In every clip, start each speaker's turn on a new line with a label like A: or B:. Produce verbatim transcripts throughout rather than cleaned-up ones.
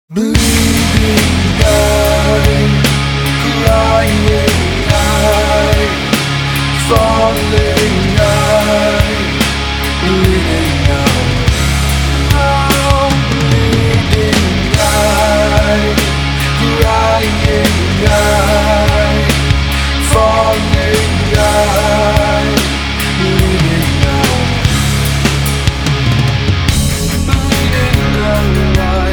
A: Bleeding eye, crying eye, falling eye, bleeding eye. Oh, bleeding eye, crying eye, falling eye, bleeding eye. Bleeding eye,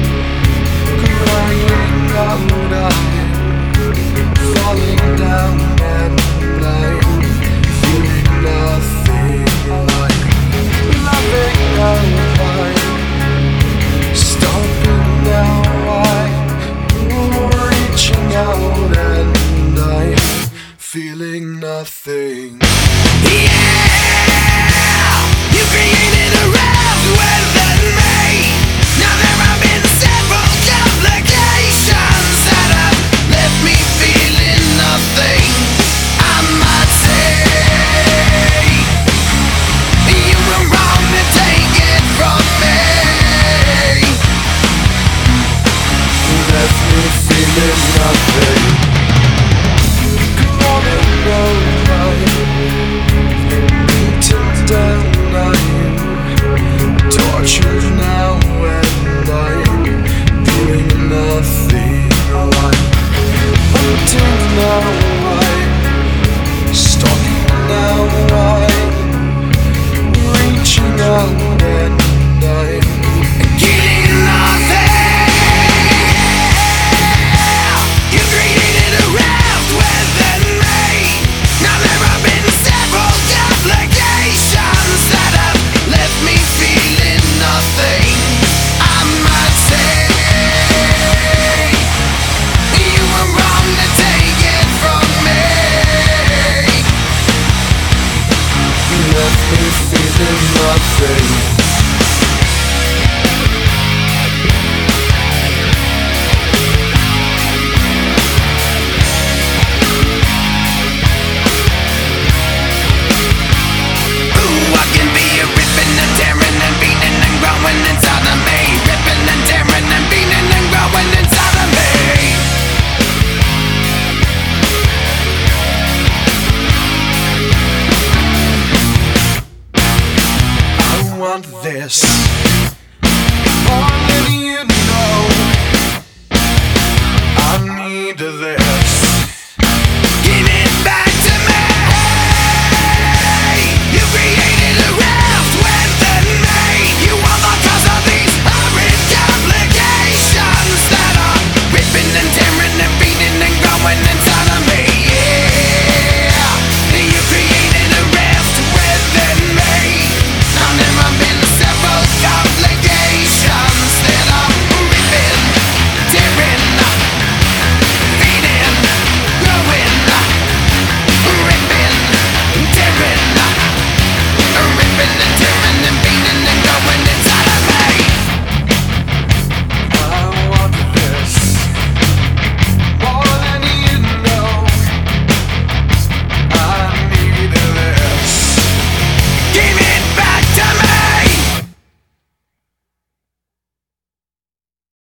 A: crying out, I'm falling down and I'm feeling nothing like loving now. I'm stopping now. I'm reaching out and I'm feeling nothing.